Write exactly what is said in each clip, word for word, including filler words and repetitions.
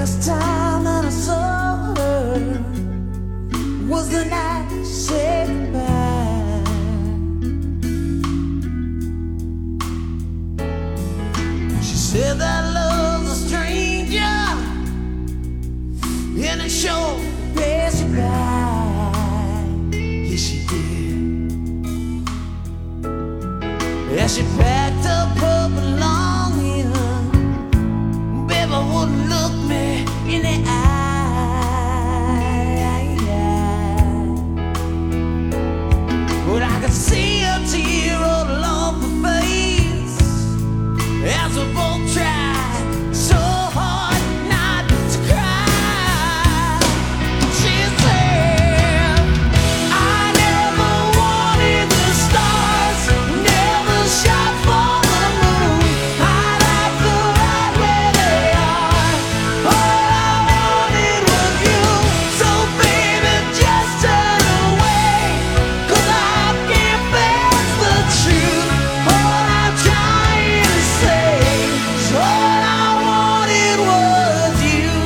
last time that I saw her was the night she said goodbye. She said that love's a stranger and it sure passed you by. Yes, she did. As she packed up her belongings, baby wouldn't look me in the eye. But I could see a tear roll off her face as we both tried so hard not to cry. She said, I never wanted the stars, never shot for the moon. I like the right where they are. All I wanted was you. So baby, just turn away, 'cause I can't face the truth. All I'm trying to say is all I wanted was you.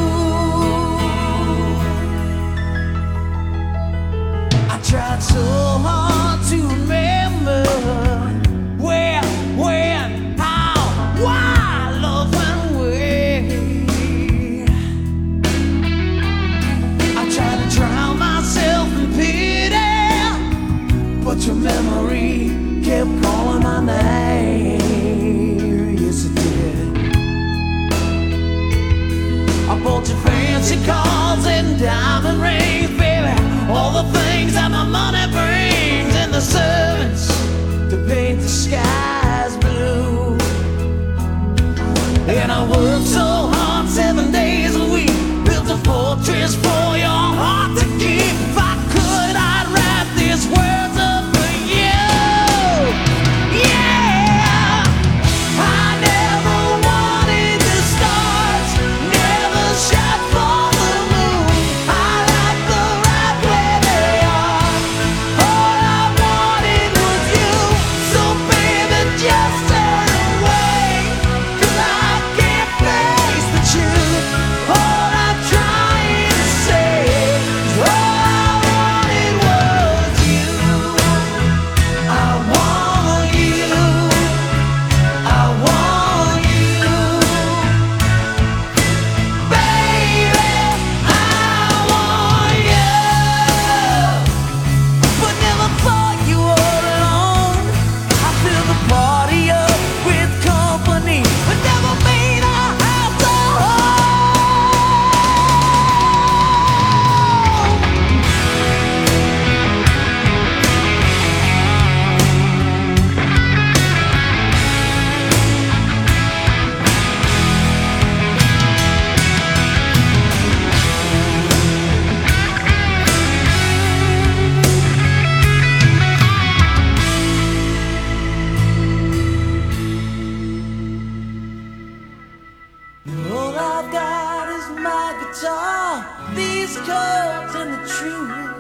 I tried so hard to remember where, when, how, why love went away. I tried to drown myself in pity, but your memory kept calling my name. Yes, it did. I bought you fancy cars and diamond rings, baby, all the things that my money brings, and the servants to paint the skies blue. And I worked so hard seven days a week, built a fortress for your heart to keep. If I could, I'd write these words up for you. Yeah, I never wanted the stars, never shot for the moon. I like the right where they are. All I wanted was you. So baby, just turn away, 'cause I can't face the truth. All I'm trying to say is all I wanted was you. I want you. I want you. Baby, I want you. But never thought you were alone. I fill the party up with company, but never made our house a home. All I've got is my guitar, these chords and the truth.